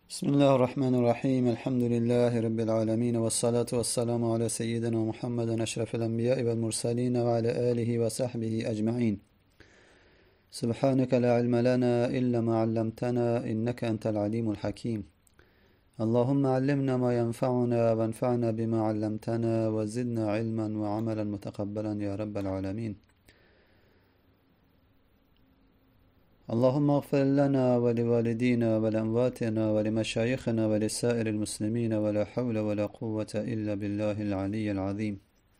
بسم الله الرحمن الرحيم الحمد لله رب العالمين والصلاة والسلام على سيدنا محمد أشرف الأنبياء والمرسلين وعلى آله وصحبه أجمعين. سبحانك لا علم لنا إلا ما علمتنا إنك أنت العليم الحكيم. اللهم علمنا ما ينفعنا وانفعنا بما علمتنا وزدنا علما وعملا متقبلا يا رب العالمين. اللهم اغفر لنا ولوالدينا ولأمواتنا ولمشايخنا ولسائر المسلمين ولا حول ولا قوة إلا بالله العلي العظيم.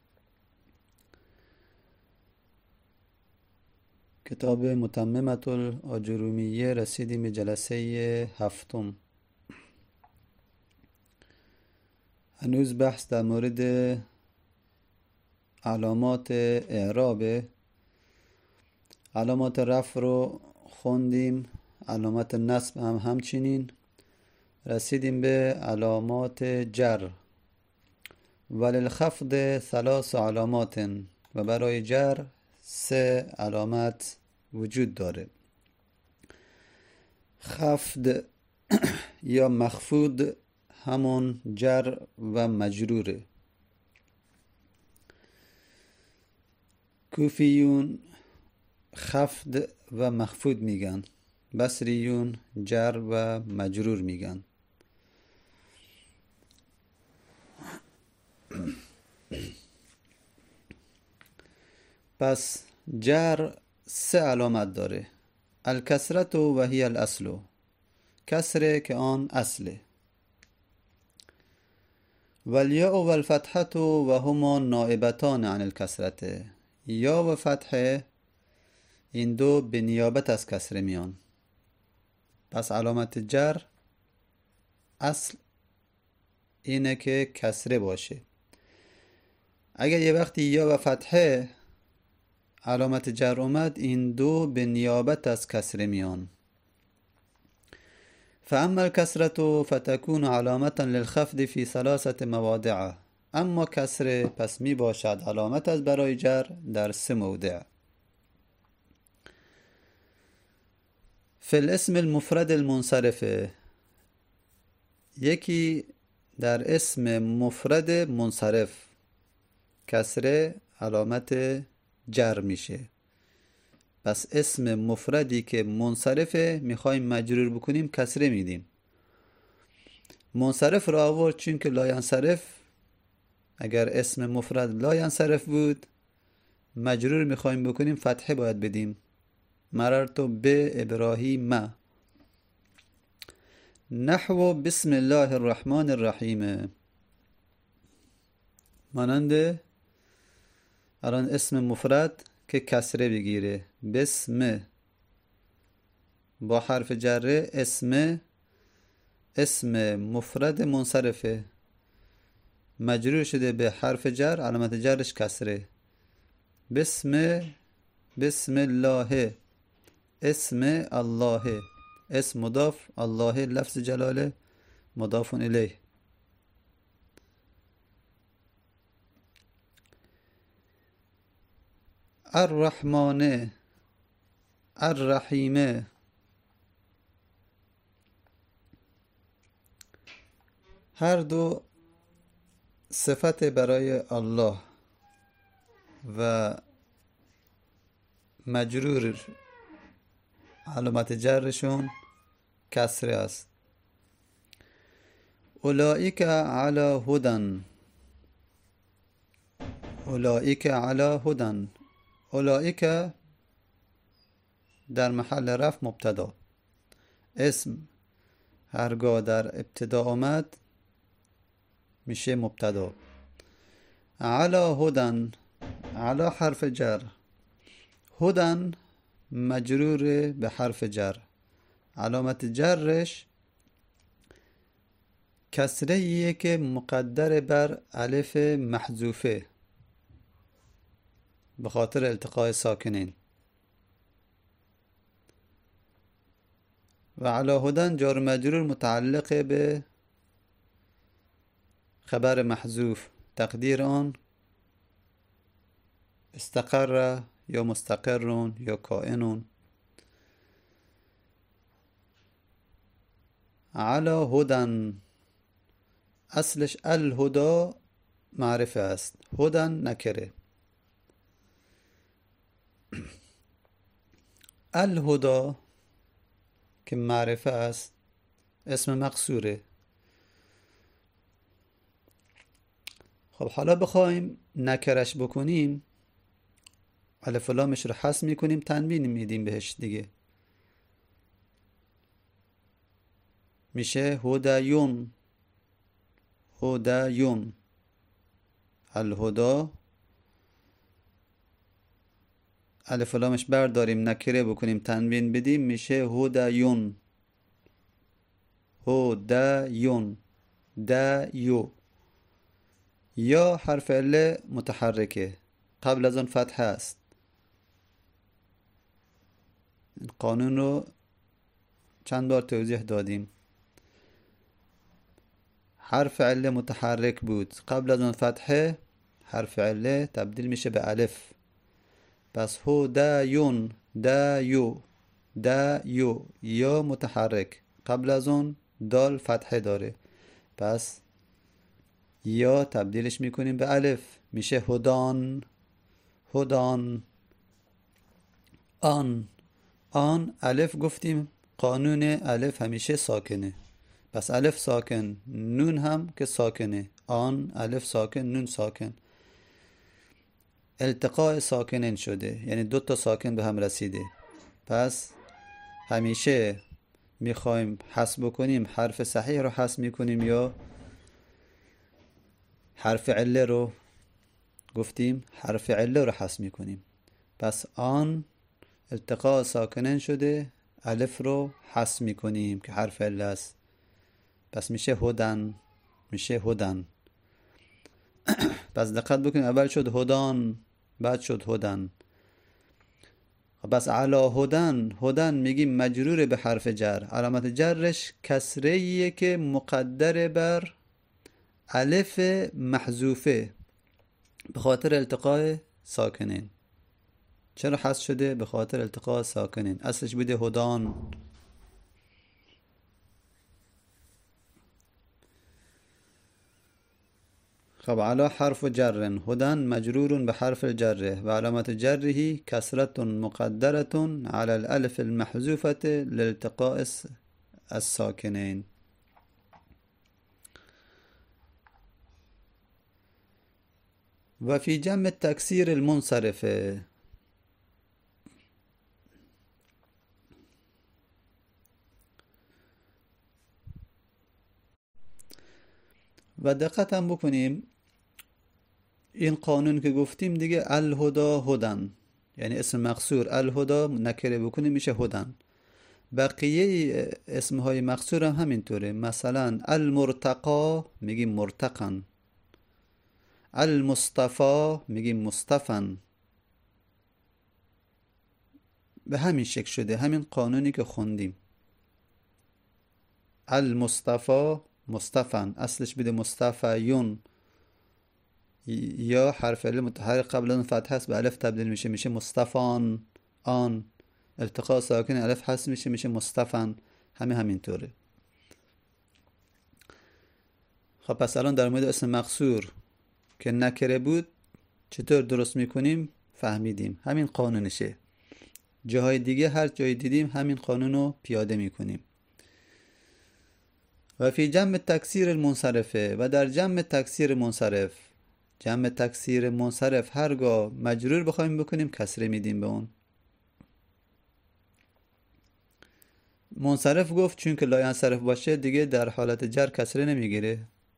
کتاب متممة الآجرومیه رسیدیم به جلسه هفتم. هنوز بحث در مورد علامات اعراب. علامات رفع رو خوندیم، علامات نصب هم همچنین. رسیدیم به علامات جر. وللخفض ثلاث علامات، و برای جر 3 علامت وجود داره. خفض یا مخفوض همون جر و مجروره. کوفیون خفض و مخفوض میگن، بصریون جر و مجرور میگن. پس جر 3 علامت داره. الکسرت و هی الاصل، کسره که آن اصله. والیاء و الفتحة و هما نائبتان عن الکسرت، یا و فتحه این دو به نیابت از کسره میان. پس علامت جر اصل اینه که کسره باشه. اگر یه وقتی یا و فتحه علامت جر اومد، این دو به نیابت از کسره میان. فاما الکسرة فتكون علامة للخفض في 3 مواضع، اما کسره پس می باشد علامت از برای جر در 3 موضع. فی الاسم المفرد المنصرف، یکی در اسم مفرد منصرف کسره علامت جر میشه. پس اسم مفردی که منصرفه میخوایم مجرور بکنیم کسره میدیم. منصرف را آورد چون که لا ینصرف، اگر اسم مفرد لا ینصرف بود مجرور میخوایم بکنیم فتحه باید بدیم. مررت به ابراهیم. نحو بسم الله الرحمن الرحیم، مانند الان اسم مفرد که کسره بگیره، بسم با حرف جره، اسم مفرد منصرفه مجرور شده به حرف جر، علامت جرش کسره. بسم الله، اسم الله، اسم مضاف، الله لفظ جلاله مضاف الیه. الرحمن، الرحیم، هر دو صفت برای الله و مجرور علامت جرشون کسره است. اولئک علی هدی، اولئک علی هدی، اولئک در محل رفع مبتدا. اسم هرگاه در ابتدا آمد میشه مبتدا. علی هدی، علی حرف جر، هدی مجرور به حرف جر، علامت جرش کسره که مقدر بر الف محذوفه به خاطر التقاء ساکنین. و علی هدی جار مجرور متعلق به خبر محذوف، تقدیر آن استقر یا مستقرون یا کائنون. علی هدن، اصلش الهدا معرفه است، هدن نکره. الهدا که معرفه است اسم مقصوره. خب حالا بخوایم نکرش بکنیم، الف و لامش رو حذف میکنیم، تنوین میدیم بهش دیگه، میشه هدایون. هدایون الهدا، الف و لامش برداریم نکره بکنیم تنوین بدیم، میشه هدایون. هدایون دایو. یا حرف عله متحرکه، قبل از اون فتحه است. قانون رو چند بار توضیح دادیم. حرف عله متحرک بود، قبل از اون فتحه، حرف عله تبدیل میشه به الف. پس هدایون دایو. دایو یا متحرک، قبل از اون دال فتحه داره، پس یا تبدیلش میکنیم به الف، میشه هدان. هدان. آن. آن الف گفتیم قانون الف همیشه ساکنه، پس الف ساکن، نون هم که ساکنه. آن الف ساکن، نون ساکن، التقاء ساکنین شده، یعنی دو تا ساکن به هم رسیده. پس همیشه میخوایم حذف بکنیم، حرف صحیح رو حذف میکنیم یا حرف عله رو گفتیم حرف عله رو حذف میکنیم. پس آن التقاء ساکنین شده، الف رو حذف میکنیم که حرف عله است، پس میشه هدن. میشه هدن. پس دقت بکنیم، اول شد هدان، بعد شد هدن. بس علا هدن، هدن میگیم مجرور به حرف جر، علامت جرش کسره‌ایه که مقدر بر الف محذوفه به خاطر التقاء ساکنین. چرا حذف شده؟ به خاطر التقاء ساکنین، اصلش بوده هدان. خب علا حرف جر، هدن مجرور به حرف الجر و علامت جره کسرة مقدرة على الالف المحذوفة لالتقاء الساکنین. و فی جمع التکسیر المنصرفه، و دقت هم بکنیم این قانون که گفتیم دیگه، الهدا هدن، یعنی اسم مقصور الهدا نکره بکنیم میشه هدن. بقیه اسمهای مقصور هم همینطوره، مثلا المرتقا میگیم مرتقن، المصطفى میگیم مصطفن، به همین شکل شده، همین قانونی که خوندیم. المصطفى مصطفن، اصلش بده مصطفیون، یا حرف عله متحرک قبل اون فتح هست به الف تبدیل میشه، میشه مصطفان. آن التقاء ساکن الف هست میشه، میشه مصطفن. همینطوره. خب پس الان در مورد اسم مقصور که نکره بود چطور درست میکنیم فهمیدیم، همین قانونشه. جاهای دیگه هر جای دیدیم همین قانونو پیاده میکنیم. و فی جمع تکسیر المنصرفه، و در جمع تکسیر منصرف، جمع تکسیر منصرف هرگاه مجرور بخوایم بکنیم کسره میدیم به اون. منصرف گفت چون که لا ینصرف باشه دیگه در حالت جر کسره نمیگیره،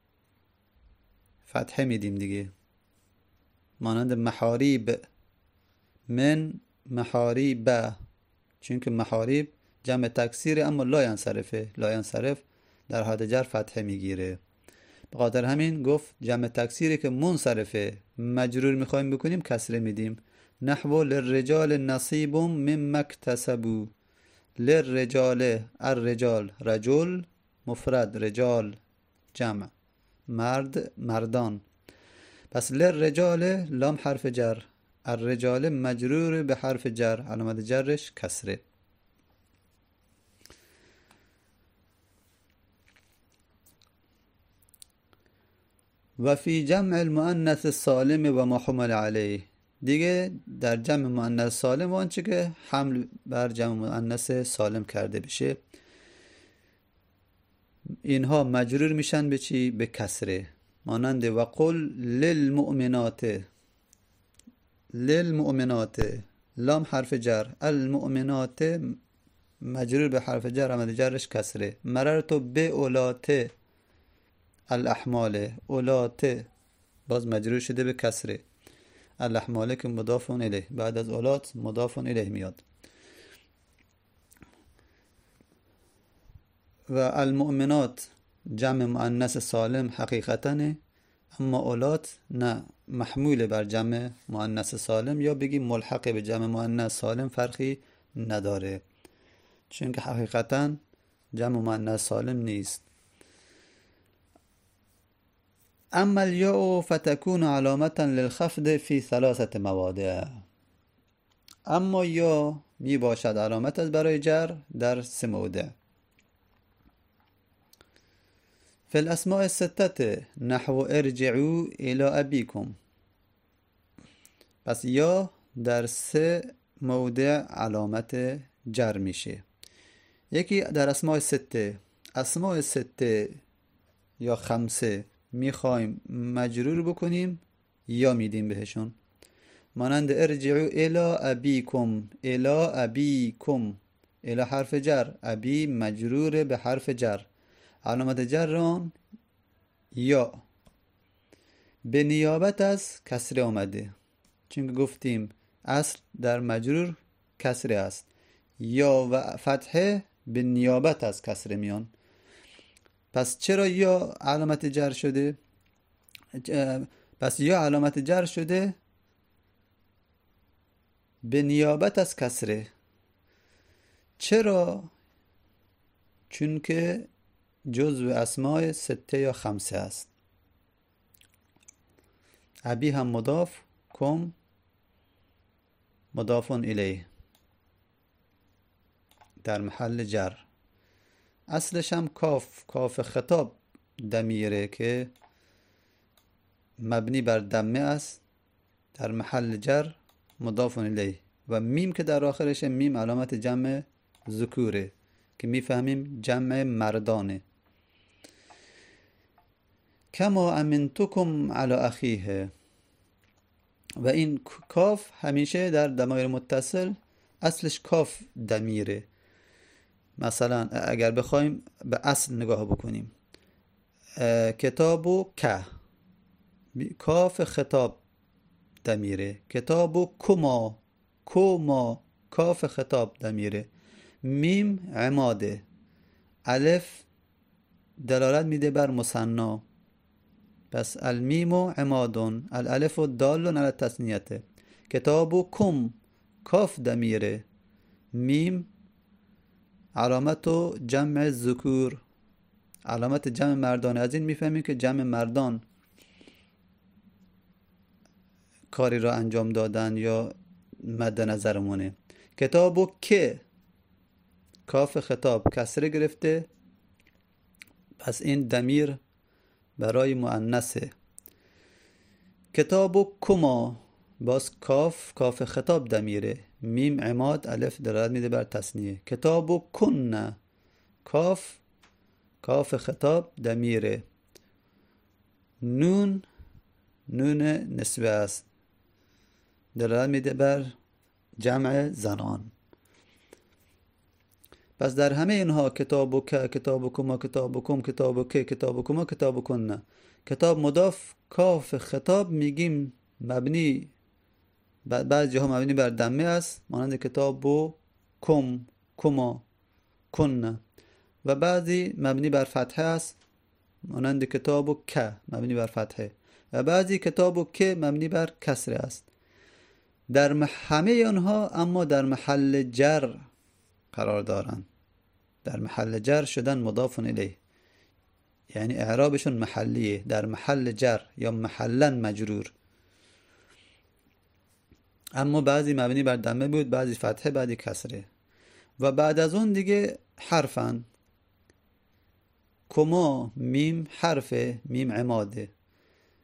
فتحه میدیم دیگه، مانند محاریب، من محاریب، چون که محاریب جمع تکسیره اما لا ینصرفه، لا ینصرف در حالت جر فتحه میگیره. به خاطر همین گفت جمع تکسیری که منصرفه مجرور میخوایم بکنیم کسره میدیم. نحو للرجال نصیب مما اکتسبوا. للرجال، الرجال رجل مفرد، رجال جمع، مرد مردان. پس للرجال لام حرف جر، الرجال مجرور به حرف جر، علامت جرش کسره. و فی جمع المؤنث السالم و ما حمل علیه. دیگه در جمع مؤنث سالم و آنچه که حمل بر جمع مؤنث سالم کرده بشه، اینها مجرور میشن به چی؟ به کسره. مانند و قل للمؤمنات، للمؤمنات لام حرف جر، المؤمنات مجرور به حرف جر، عمل جرش کسره. مررت به اولاته الاحمال، اولاته باز مجرور شده به کسره. الاحمال که مضاف الیه، بعد از اولات مضاف الیه میاد. و المؤمنات جمع مؤنث سالم حقیقتاً، اما اولات نه، محمول بر جمع مؤنث سالم، یا بگیم ملحق به جمع مؤنث سالم فرقی نداره، چون که حقیقتاً جمع مؤنث سالم نیست. اما الیاء فتكون علامة للخفض في 3 مواضع. اما یا می باشد علامت از برای جر در 3 موضع. فی الاسماء الستة نحو ارجعوا الى ابیکم. پس یا در 3 موضع علامت جر میشه. یکی در اسماء سته، اسماء سته یا 5 میخوایم مجرور بکنیم یا میدیم بهشون، مانند ارجعوا الی ابیکم، الی ابیکم، الی حرف جر، ابی مجرور به حرف جر، علامت جر آن یا به نیابت از کسره آمده، چون گفتیم اصل در مجرور کسره است. یا و فتحه به نیابت از کسره میان. پس چرا یا علامت جر شده؟ پس یا علامت جر شده به نیابت از کسره. چرا؟ چون که جزو اسماء 6 یا 5 است. ابی هم مضاف، کم مضاف الیه در محل جر. اصلش هم کاف خطاب دمیره که مبنی بر دمه است، در محل جر مضاف الیه. و میم که در آخرش، میم علامت جمع ذکوره که میفهمیم جمع مردانه. کما امنتکم علی اخیه. و این کاف همیشه در ضمایر متصل اصلش کاف دمیره. مثلا اگر بخوایم به اصل نگاه بکنیم، کتابو که، کاف خطاب دمیره. کتابو کما کاف خطاب دمیره. میم عماده. الف دلالت میده بر مثنی، پس المیم عمادون، الالف دال علی التثنیه. کتابو کم کاف دمیره، میم علامت جمع ذکور، علامت جمع مردان. از این میفهمیم که جمع مردان کاری را انجام دادن یا مد نظرمونه. کتابو که کاف خطاب کسره گرفته، پس این ضمیر برای مؤنثه. کتابو کما باز کاف خطاب دمیره، میم عماد، الف دلالت میده بر تثنیه. کتابو کن کاف خطاب دمیره، نون نسبه است، دلالت میده بر جمع زنان. پس در همه اینها کتابو که، کتابو کما، کتابو کم، کتابو که، کتابو کما، کتابو کن، کتاب مضاف کاف خطاب میگیم مبنی، بعض جاها مبنی بر دمه است، مانند کتابو کم، کما، کن، و بعضی مبنی بر فتحه است، مانند کتابو که مبنی بر فتحه، و بعضی کتابو که مبنی بر کسره است. در همه آنها اما در محل جر قرار دارند، در محل جر شدن مضاف الیه، یعنی اعرابشون محلیه، در محل جر یا محلا مجرور. اما بعضی مبنی بر دمه بود، بعضی فتحه، بعضی کسره. و بعد از اون دیگه حرفن. کما میم حرف، میم عماده.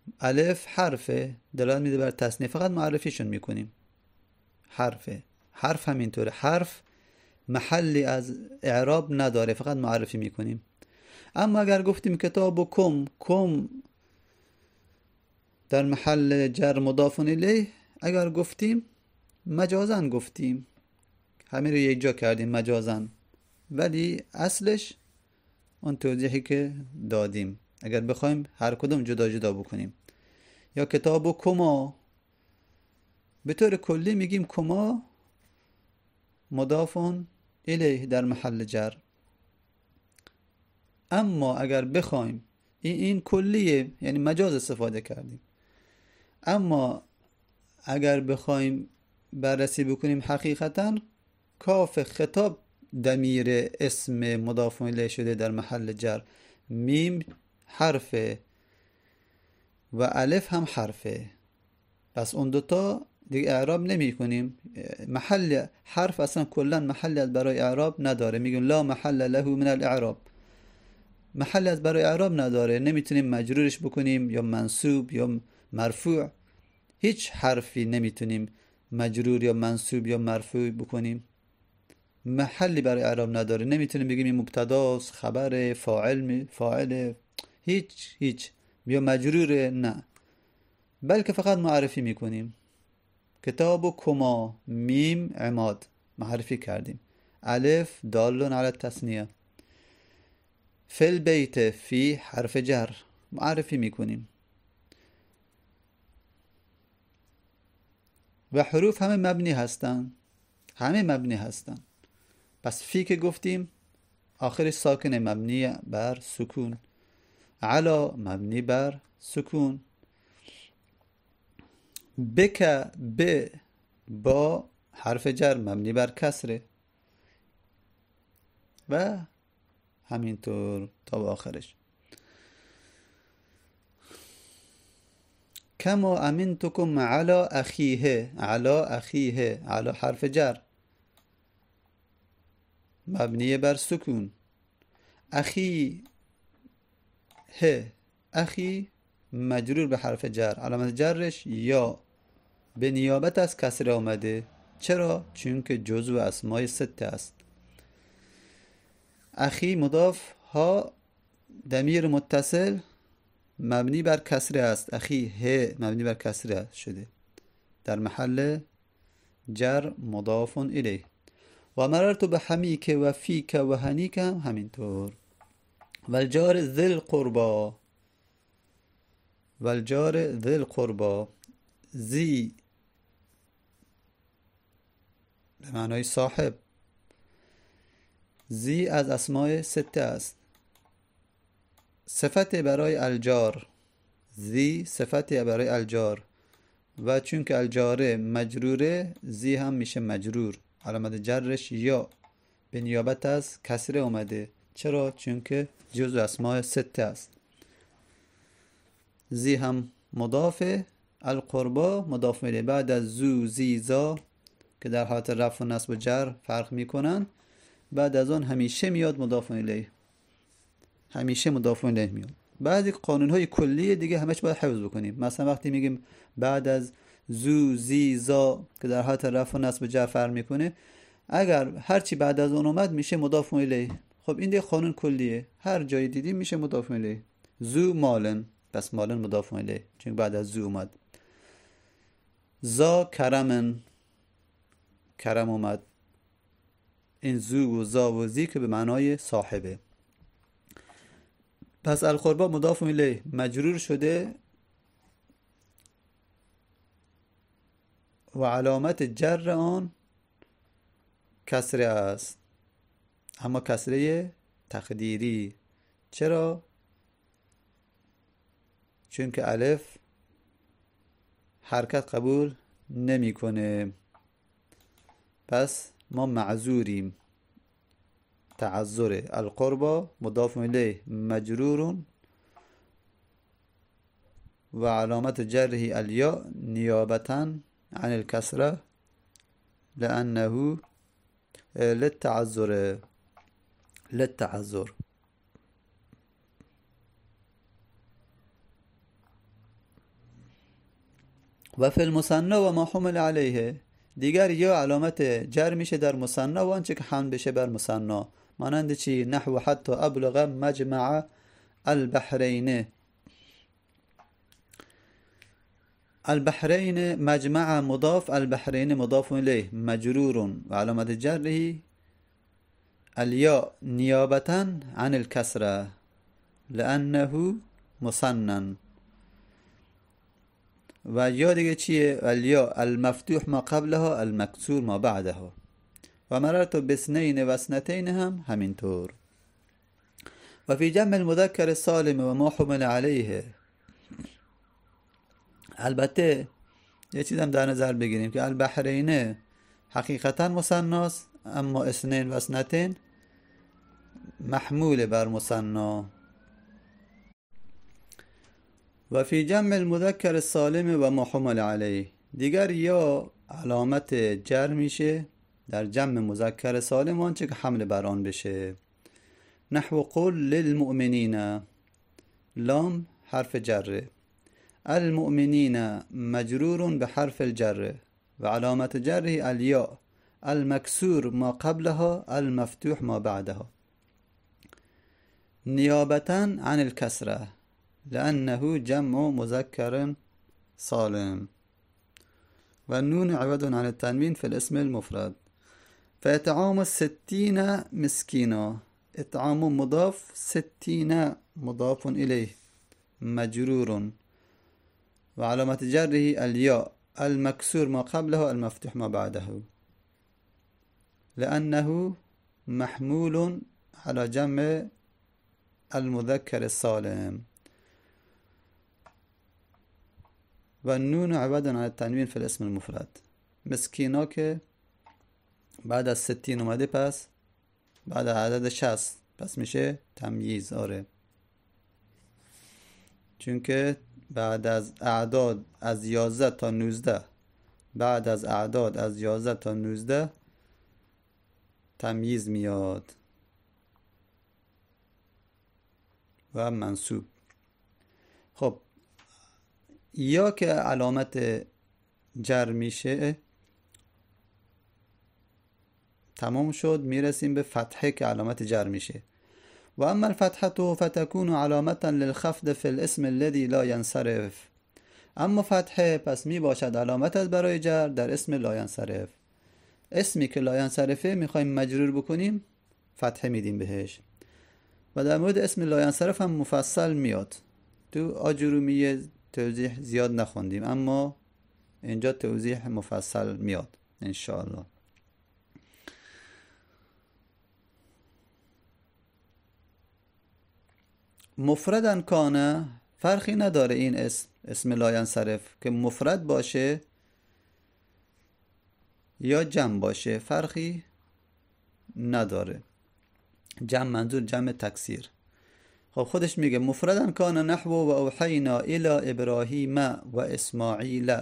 الف حرفه، دلالت میده بر تصنیه، فقط معرفیشون میکنیم. حرفه، حرف همینطوره، حرف محلی از اعراب نداره، فقط معرفی میکنیم. اما اگر گفتیم کتاب و کم در محل جر مضاف الیه، اگر گفتیم مجازن گفتیم، همین رو یک جا کردیم مجازن، ولی اصلش اون توضیحی که دادیم. اگر بخوایم هر کدوم جدا جدا بکنیم، یا کتاب و کما، به طور کلی میگیم کما مضاف الیه در محل جر. اما اگر بخوایم این کلیه، یعنی مجاز استفاده کردیم. اما اگر بخوایم بررسی بکنیم حقیقتا، کاف خطاب ضمیر اسم مضاف الیه شده در محل جر، میم حرفه و الف هم حرفه، پس اون دوتا دیگه اعراب نمی کنیم. محل حرف اصلا کلا محل از برای اعراب نداره، میگیم لا محل له من الاعراب، محل از برای اعراب نداره، نمیتونیم مجرورش بکنیم یا منصوب یا مرفوع. هیچ حرفی نمیتونیم مجرور یا منصوب یا مرفوع بکنیم، محلی برای اعراب نداره. نمیتونیم بگیم این مبتداست، خبر، فاعل، هیچ یا مجرور، نه، بلکه فقط معرفی میکنیم. کتاب و کما، میم عماد معرفی کردیم، الف دال علی التثنیه، فی البیت فی حرف جر معرفی میکنیم. و حروف همه مبنی هستن، پس فی که گفتیم آخرش ساکن، مبنی بر سکون. علا مبنی بر سکون. بک با حرف جر مبنی بر کسره و همینطور تا به آخرش. کما امنتکم علی اخیه، علی حرف جر مبنی بر سکون. اخی مجرور به حرف جر، علامت جرش یا به نیابت از کسره آمده. چرا؟ چون که جزو اسمای سته است. اخی مضاف، ها ضمیر متصل مبنی بر کسره است، اخی ه مبنی بر کسره شده در محل جر مضاف الیه. و مررت به حمیک و فیک و هنیک هم همینطور. و الجار ذی القربا، ذی به معنای صاحب، ذی از اسماء سته است، صفت برای الجار، ذی صفت برای الجار، و چون که الجاره مجروره، ذی هم میشه مجرور، علامت جرش یا به نیابت از کسره اومده. چرا؟ چون که جزو اسماء سته است. ذی هم مضافه، القربا مضاف الیه. بعد از زو، زی، زا که در حالت رفع و نصب و جر فرق میکنن، بعد از آن همیشه میاد مضاف الیه، همیشه مضاف الیه میاد. بعضی قانون‌های کلی دیگه همش باید حفظ بکنیم. مثلا وقتی میگیم بعد از زو، زی، زا که در حالت رفع و نصب و جر فرق میکنه، اگر هرچی بعد از اون اومد میشه مضاف الیه. خب این دیگه قانون کلیه، هر جایی دیدیم میشه مضاف الیه. زو مالن، پس مالن مضاف الیه چون بعد از زو اومد. زا کرمن، کرم اومد. این زو و زا و زی که به معنای صاحبه. پس القربا مضاف الیه مجرور شده و علامت جر آن کسره است، اما کسره تقدیری. چرا؟ چون که الف حرکت قبول نمیکنه، پس ما معذوریم. تعذر. القربا مضاف الیه مجرور و علامت جره الیا نیابتا عن الكسره لانه للتعذر. و فی المثنی و ما حمل علیه، دیگر یا علامت جر میشه در مثنی و آنچه که حمل بشه بر مثنی. مانند چی؟ نحو حتی ابلغ مجمع البحرین. البحرین مجمع مضاف، البحرین مضاف الیه مجرور و علامت جره الياء نیابتا عن الكسره لانه مثنى. و یا دیگه چیه؟ الياء المفتوح ما قبلها المکسور ما بعدها. و مررت باثنین و اثنتین هم همینطور. و فی جمع المذکر السالم و ما حمل علیه، البته یه چیزم در نظر بگیریم که البحرین حقیقتا مثناست، اما اثنین و اثنتین محمول بر مثنا. و فی جمع المذکر السالم و ما حمل علیه، دیگر یا علامت جر میشه در جمع مذکر سالم آنچه که حمل بر آن بشه. نحو قل للمؤمنین، لام حرف جره، المؤمنین مجرور به حرف الجر و علامت جره الیاء المکسور ما قبلها المفتوح ما بعدها نیابتا عن الكسره لأنه جمع مذكر سالم. و نون عوض عن التنوين في الاسم المفرد. فإطعام الستين مسكينا، إطعام مضاف، ستين مضاف إليه مجرور و علامت جره الياء المكسور ما قبله المفتوح ما بعده لأنه محمول على جمع المذكر السالم. و نون عوض عن التنوین فی الاسم المفرد. مسکینا که بعد از 60 اومده، پس بعد از عدد 60 پس میشه تمییز. آره، چون که بعد از اعداد از 11 تا 19، بعد از اعداد از 11 تا 19 تمییز میاد و منصوب. خب یا که علامت جر میشه تمام شد، میرسیم به فتحه که علامت جر میشه. و اما الفتحه فتكون علامه للخفض في الاسم الذي لا ينصرف. اما فتحه پس می باشد علامت از برای جر در اسم لا ينصرف. اسمی که لا ينصرفه میخوایم مجرور بکنیم فتحه میدیم بهش. و در مورد اسم لا ينصرف هم مفصل میاد. تو آجرومیه توضیح زیاد نخوندیم، اما اینجا توضیح مفصل میاد انشاءالله. مفردن کانه، فرقی نداره این اسم لا ينصرف که مفرد باشه یا جمع باشه، فرقی نداره. جمع منظور جمع تکسیر. خب خودش میگه مفردن کان نحو و اوحینا الی ابراهیم و اسماعیل.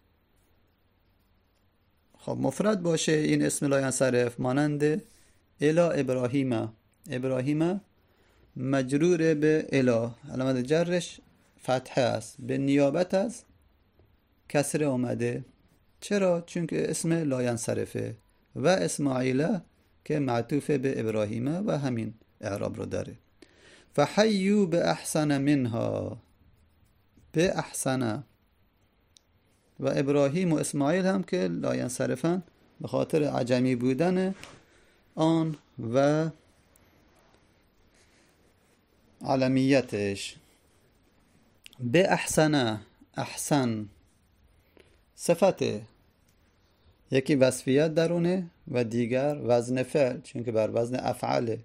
خب مفرد باشه این اسم لا ينصرف مانند الی ابراهیم. ابراهیم مجرور به الی، علامت جرش فتحه است به نیابت از کسره اومده. چرا؟ چون که اسم لا ينصرفه. و اسماعیل که معطوف به ابراهیم و همین اعراب رو داره. فحیو به احسن منها، به احسن. و ابراهیم و اسماعیل هم که لا ينصرفن به خاطر عجمی بودن آن و علمیتش. به احسن، احسن صفته، یکی وصفیت درونه و دیگر وزن فعل، چون که بر وزن افعله.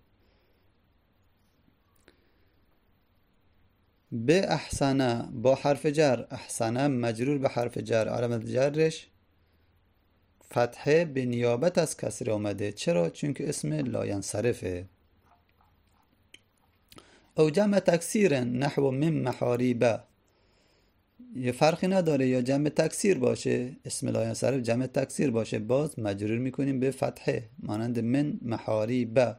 به احسن با حرف جر، احسن مجرور به حرف جر، علامت جرش فتحه به نیابت از کسره آمده. چرا؟ چون که اسم لا ينصرفه. او جمع تکسیر نحو من محاریبه، یه فرقی نداره یا جمع تکسیر باشه، اسم لا ينصرف جمع تکسیر باشه، باز مجرور میکنیم به فتحه مانند من محاریبه.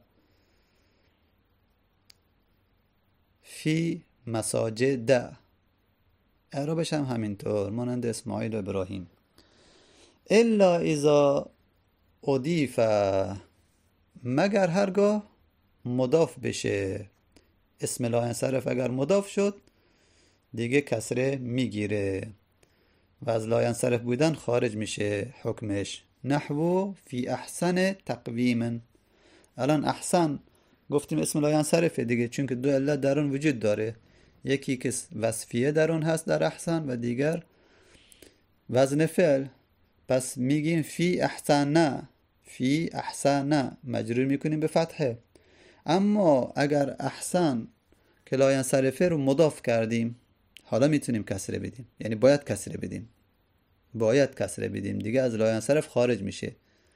فی مساجد، اعرابش هم همینطور مانند اسماعیل و ابراهیم. الا اذا اضیف، مگر هرگاه مضاف بشه. اسم لا ینصرف اگر مضاف شد دیگه کسره میگیره و از لا ینصرف بودن خارج میشه حکمش. نحو فی احسن تقویم. الان احسن گفتیم اسم لا ینصرفه دیگه، چون که دو علت در اون وجود داره، یکی که وصفیه در اون هست در احسن و دیگر وزن فعل. پس میگیم فی احسن نه، فی احسن نه مجرور میکنیم به فتحه. اما اگر احسن که لا ینصرفه رو مضاف کردیم حالا میتونیم کسره بدیم، یعنی باید کسره بدیم، باید کسره بدیم دیگه از لا ینصرف خارج میشه.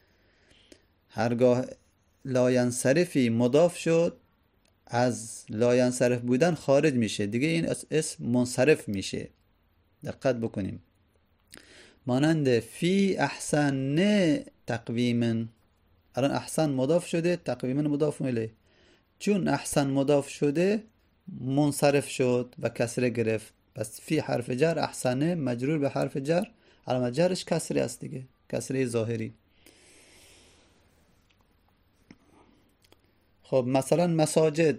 هرگاه لا ینصرفی مضاف شد از لا ینصرف بودن خارج میشه دیگه، این اسم منصرف میشه. دقت بکنیم. مانند فی احسن تقویم، الان احسن مضاف شده، تقویم مضاف الیه. چون احسن مضاف شده منصرف شد و کسره گرفت. پس فی حرف جر، احسنه مجرور به حرف جر، علامت جرش کسره است دیگه، کسره ظاهری. خب مثلا مساجد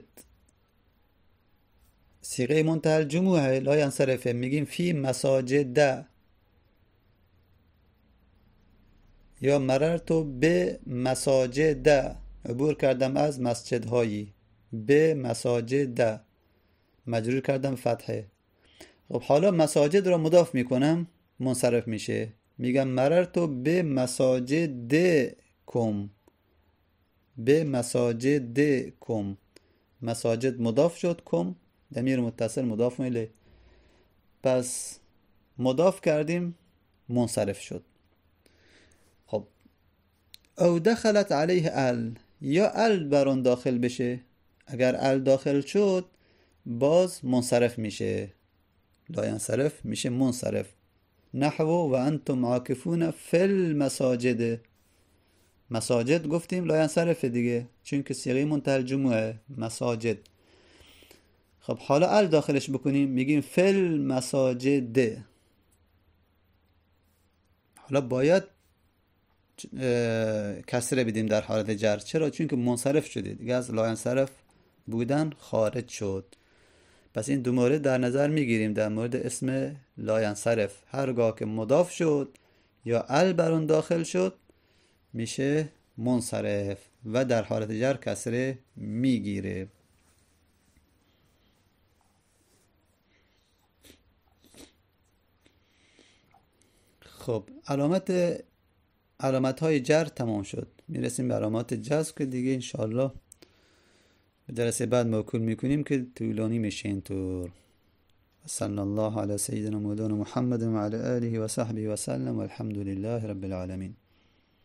صیغه منتهی الجموع لا ینصرفه، میگیم فی مساجد. یا مررتو به مساجد، عبور کردم از مسجدهایی، به مساجد مجرور کردم فتحه. خب حالا مساجد را مضاف میکنم منصرف میشه، میگم مررتو به مساجد کم، به مساجد کم. مساجد مضاف شد، کم ضمیر متصل مضاف الیه، پس مضاف کردیم منصرف شد. خب او دخلت علیه ال، یا ال بر آن داخل بشه. اگر ال داخل شد باز منصرف میشه، لا ینصرف میشه منصرف. نحو و انتم عاکفون فی المساجد. مساجد گفتیم لا ینصرف دیگه، چون که صیغه منتهی الجموع مساجد. خب حالا ال داخلش بکنیم میگیم فی المساجد. حالا باید کسره بدیم در حالت جر. چرا؟ چون که منصرف شده دیگه، از لا ینصرف بودن خارج شد. پس این دو مورد در نظر میگیریم در مورد اسم لا ینصرف. هرگاه که مضاف شد یا ال بر اون داخل شد میشه منصرف و در حالت جر کسره میگیره. خب علامت های جر تمام شد، میرسیم به علامات جزم که دیگه انشالله به جلسه بعد موکول میکنیم که طولانی میشه اینطور. صلی الله علی سیدنا مولانا محمد و علی آله و صحبه و سلم والحمد لله رب العالمین.